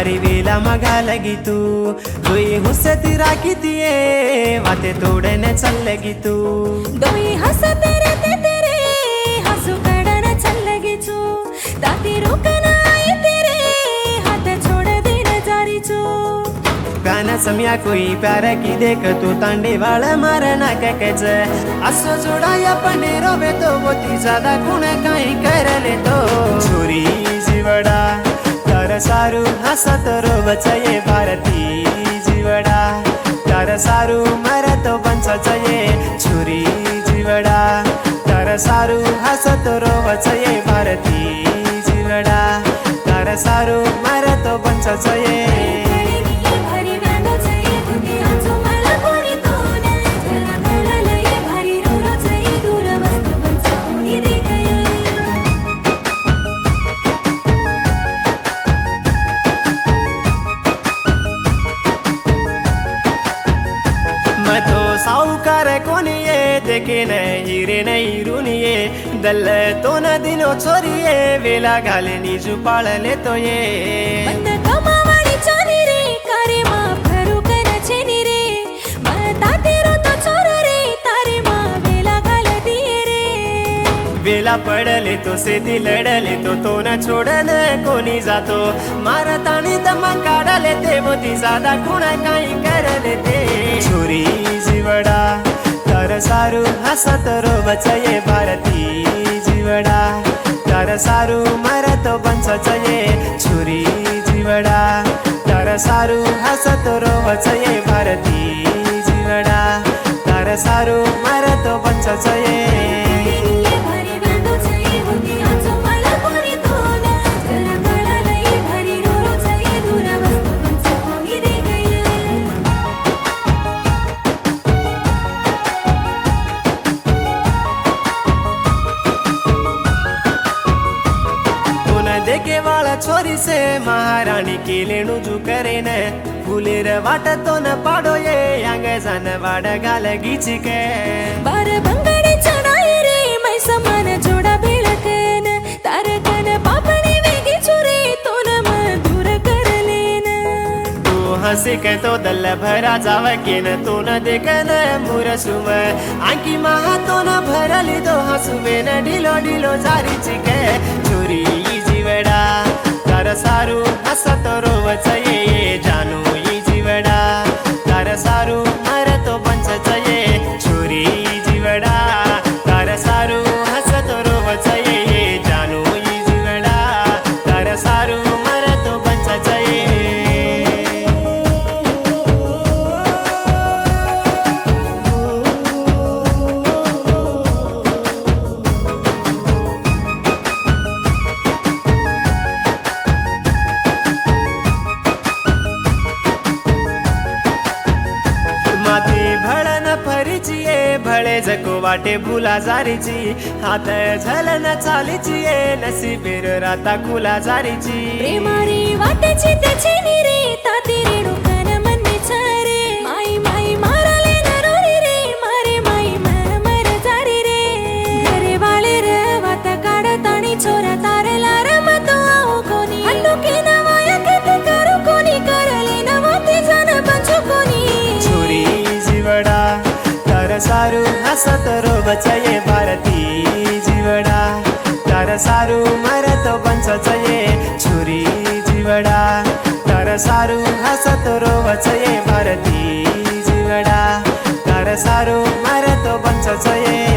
मारी वेला मगा लगी तू दोई हुस्से राखीतीये वाते तोड़ने चल लगी तू दोई हंसते रहते तेरे हंसू कड़ना चल लगी तू ताती रुकना आई तेरे हाथ छोड़ देना जारी तू प्याना समया कोई प्यार की देख तू तांडे वाला मारना कैच असो जोड़ाया पने रोवे तो बोती ज्यादा गुण काई कर ले तो छोरी जीवड़ा तार सारू हसत रोवच ये भारती जीवड़ा तार सारू मरत बंचच ये छोरी जीवड़ा तार सारू हसत रोवच ये भारती जीवड़ा तार सारू मरत बंचच ये साहूकार कोणीये देखे नाही रे नाही रुनिये दल तो न दिनो छोरीये वेला घाले निजू पाळले तो ये बंद कमावाणी चानी रे करे मा भरू करचे नी रे मता तेरो तो छोर रे तारे मा वेला घाल दिए रे वेला पडले तो सेती लढले तो न छोडन कोणी जातो मारतानी दमा काढले ते मोती साधा कुणा काही करले ते छोरी जीवड़ा तार सारू हसत रोवच ये भारती जीवड़ा तार सारू मरत बंचच ये छोरी जीवड़ा तार सारू हसत रोवच ये भारती जीवड़ा तार सारू मरत बंचच ये देखे वाला छोरी से महारानी के लेणू जू करे न फुलेर वाट तो न पाडो ये यांग जान वाड गाल गीची के बार बंगड़ी चढ़ाई रे मैं समान जोड़ा बेलकन तार कन पापणी वेगी चुरे तो न मधुर कर लेना तू हंसी के तो दल भरा जाव के न तो न देखन मुरसुम आंकी महा तो न भरली तो हंसुवे न ढिलो ढिलो जारी चिके छोरी जीवड़ा तार सारू हसत रोवच ये जानू ई जीवड़ा तार सारू मरत बंचच ये छोरी जीवड़ा तार सारू हसत रोवच ये जानू ई जीवड़ा तार सारू मरत बंचच ये भळन फरीचिये भळे जको वाटे भुला जारीची हात झलन चालीची नसीबेर राता खुला जारीची प्रेमारी वाटेची त्याची नी रे ताती रेणू कन मन छरे माई माई मारले नरोरी रे मारे माई मन मर जारी रे घरे वाले रे वात काढतानी छोरा तारला रमतो आहो कोणी हल्लो के नवाया के करू कोणी करले नवते जन पंचो कोणी छोरी जीवड़ा तार सारू हसत रोवच ये भारती जीवड़ा तार सारू मरत बंचच ये छोरी जीवड़ा तार सारू हसत रोवच ये भारती जीवड़ा तार सारू मरत बंचच ये